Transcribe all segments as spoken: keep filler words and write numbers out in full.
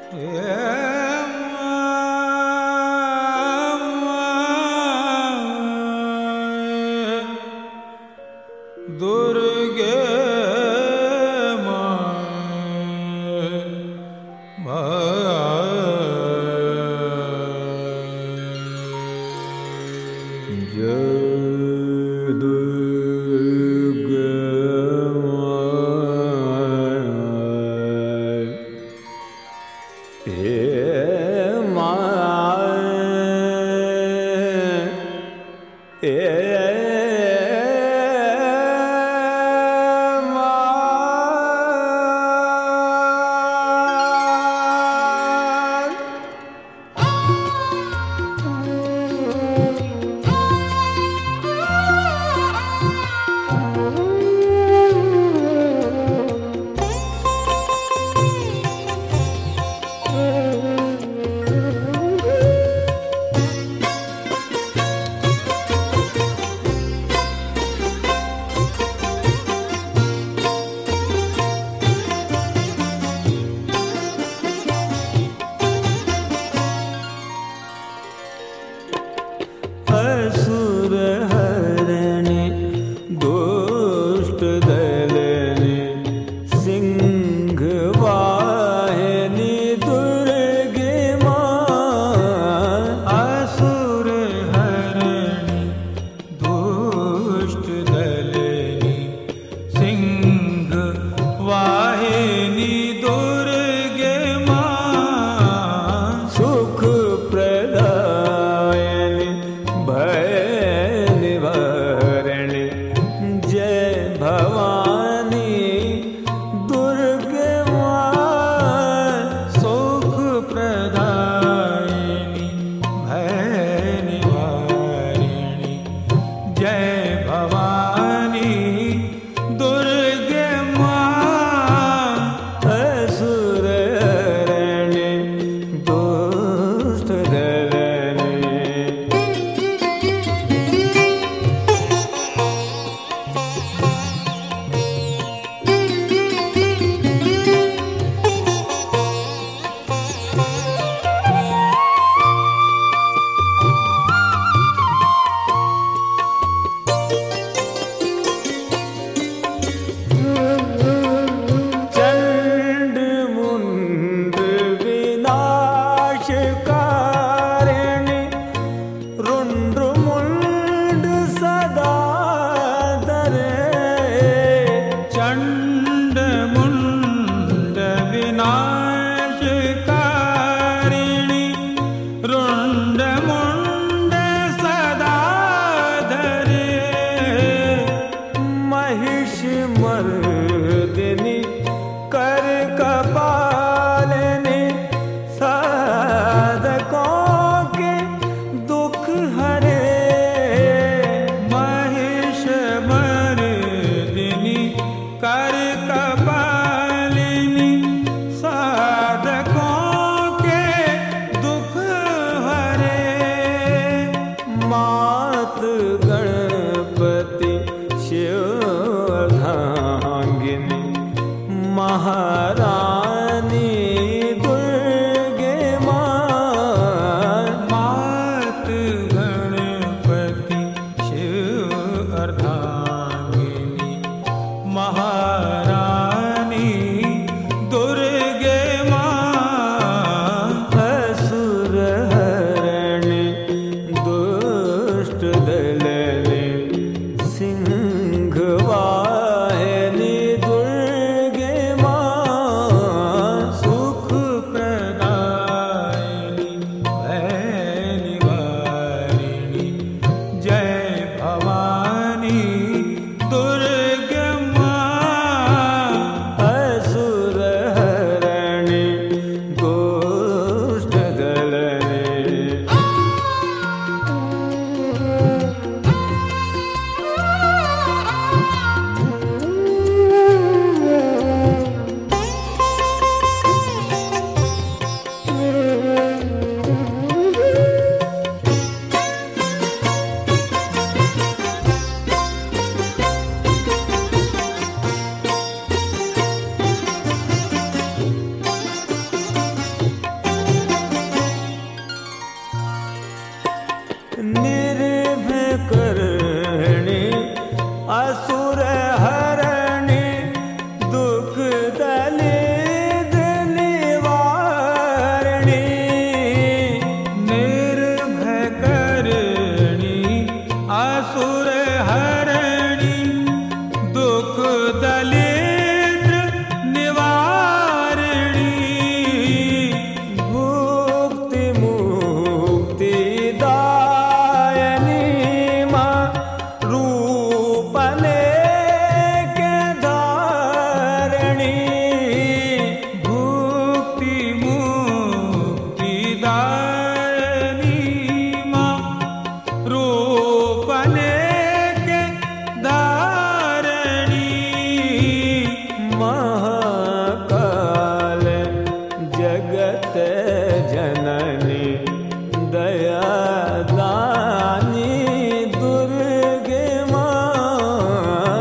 दुर्गे सिंह वाहिनी दुर्गे माँ दलित निवारणी निर्भय करणी असुर हरणी दुख दलित निवारणी भुक्ति मुक्ति दायनी मां रूप अनेक धारणी भुक्ति मुक्ति दायनी मां रूप अनेक धारणी महाकाल जगत जननी दया दानी दुर्गे मां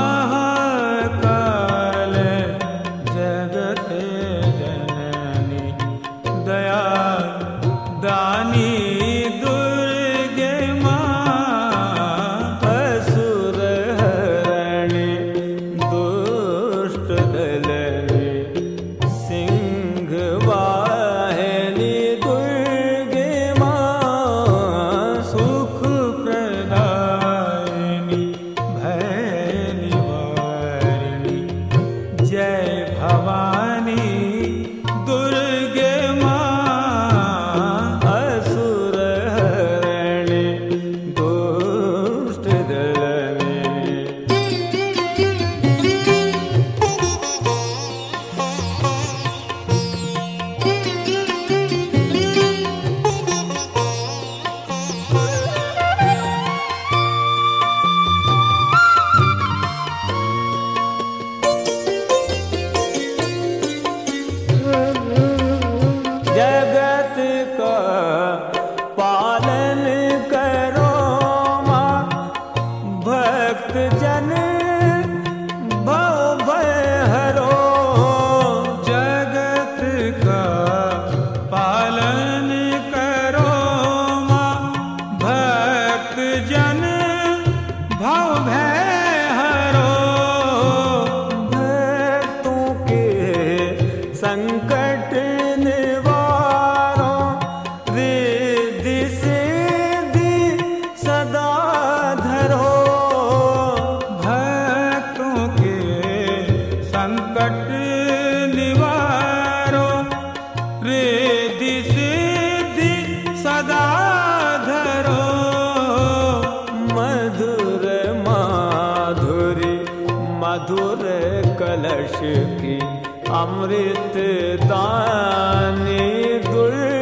महाकाल जगत जननी दया दानी दुर्गे मां असुर हरणी दुष्ट दलनी सिंह वाहिनी दुर्गे मां सुख प्रदायिनी भय निवारिणी जय भवानी दुर्गे मां असुर हरणी दुष्ट दलनी जगत का पालन करो मां भक्त जन भव भय हरो जगत का पालन करो मां भक्त जन भव भय हरो भक्तों के संकट निवारो रिद्धि सिद्धि सदा धरो भक्तों के संकट निवारो रिद्धि सिद्धि सदा धरो मधुर माधुरी मधुर कलश की अमृत दानी दुर्गे